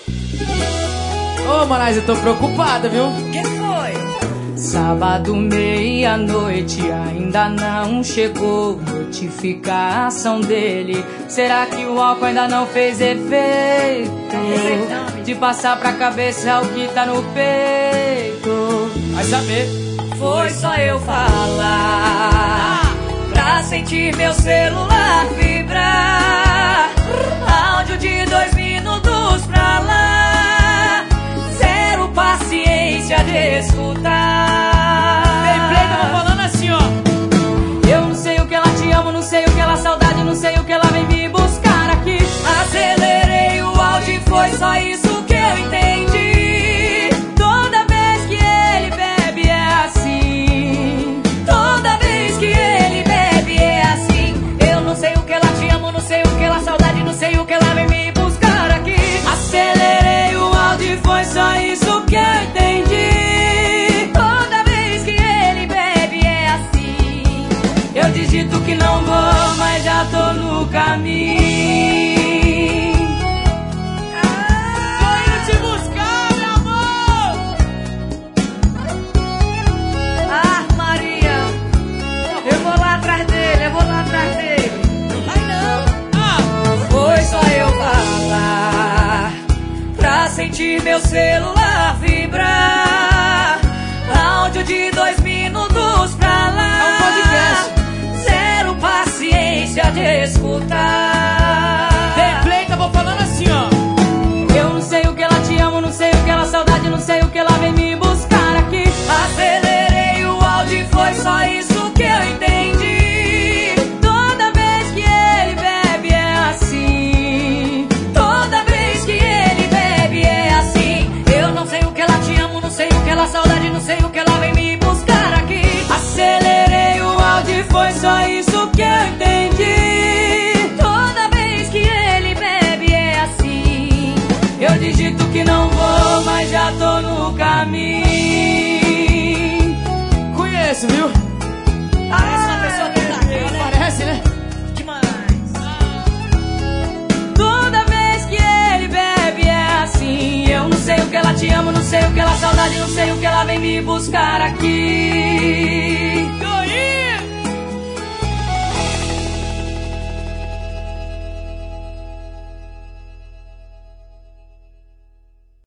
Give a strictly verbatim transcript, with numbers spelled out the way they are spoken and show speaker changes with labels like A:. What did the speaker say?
A: Ô, oh, Manais, eu tô preocupada, viu?
B: Que foi?
C: Sábado, meia-noite, ainda não chegou notificação dele. Será que o álcool ainda não fez efeito? De passar pra cabeça o que tá no peito.
A: Vai saber.
B: Foi só eu falar pra sentir meu celular vibrar. Áudio de dois minutos pra lá. Zero paciência de escutar.
A: Tem play, tava falando assim, ó.
C: Eu não sei o que ela te amo, não sei o que ela saudade, não sei o que ela vem me buscar aqui.
B: Acelerei o áudio e foi só isso que eu entendi.
C: Toda vez que ele bebe é assim.
B: Toda vez que ele bebe é assim.
C: Eu não sei o que ela te amo, não sei o que ela saudade, não sei o que ela vem me buscar aqui.
B: Acelerei o áudio e foi só isso que eu entendi.
C: Toda vez que ele bebe é assim.
B: Eu digito que não vou, mas já tô no caminho.
A: Tô indo te buscar, meu amor.
B: Ah, Maria, eu vou lá atrás dele, eu vou lá atrás dele.
A: Vai não. Ah.
B: Foi só eu falar pra sentir meu celular vibrar. Áudio de dois minutos pra lá.
A: É um podcast.
B: Zero paciência de escutar.
A: Tem play, tava falando assim, ó.
C: Eu não sei o que ela te amo, não sei o que ela saudade, não sei o que ela vem me buscar aqui.
B: Acelerei o áudio e foi só isso que eu entendi.
C: Toda vez que ele bebe é assim.
B: Toda vez que ele bebe é assim.
C: Eu não sei o que ela te amo, não sei o que ela saudade, não sei o que ela vem me buscar aqui.
B: Acelerei o áudio e foi só isso que eu entendi.
C: Toda vez que ele bebe é assim.
B: Eu digito que não vou, mas já tô no caminho.
A: Conheço, viu?
B: Parece uma pessoa que tá aqui, né?
A: Parece, né?
B: Demais.
C: Toda vez que ele bebe é assim.
B: Eu não sei o que ela te amo, não sei o que ela saudade, não sei o que ela vem me buscar aqui.